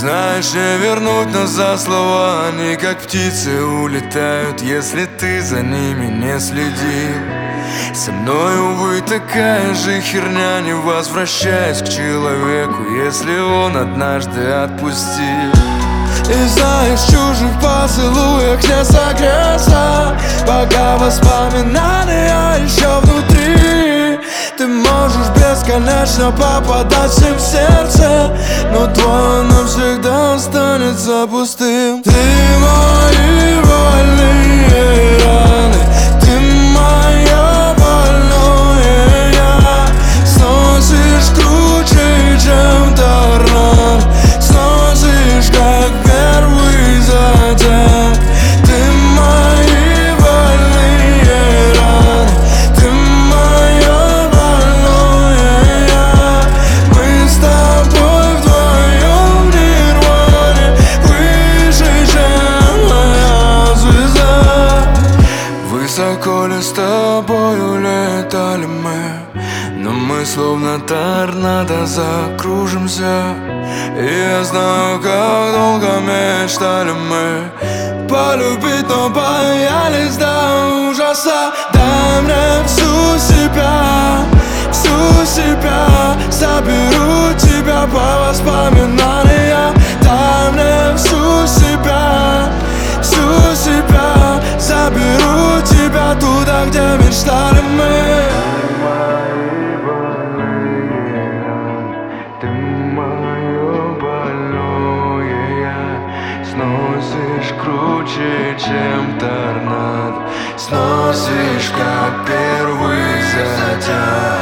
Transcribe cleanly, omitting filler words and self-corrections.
знаешь, не вернуть назад слова. Они как птицы улетают, если ты за ними не следил. Со мной, увы, такая же херня. Не возвращаясь к человеку, если он однажды отпустил. И знаешь, в чужих поцелуях не согреться, пока воспоминания еще внутри. Ты можешь бесконечно попадать всем в сердце, но твой навсегда останется пустым. Ты мои больные раны, ты моё больное я. Сносишь круче, чем торнадо, сносишь как первый затяг. Ты мои больные раны, ты моё больное я. Мы с тобой вдвоем в нирване, выше, чем моя звезда. Высоко ли с тобою летали мы, но мы словно торнадо закружимся. И я знаю, как долго мечтали мы полюбить, но боялись до ужаса. Дай мне всю себя, заберу тебя по воспоминаниям. Дай мне всю себя, заберу тебя туда, где мечтали мы. Ты моё больное я. Сносишь круче, чем торнадо, сносишь как первый затяг.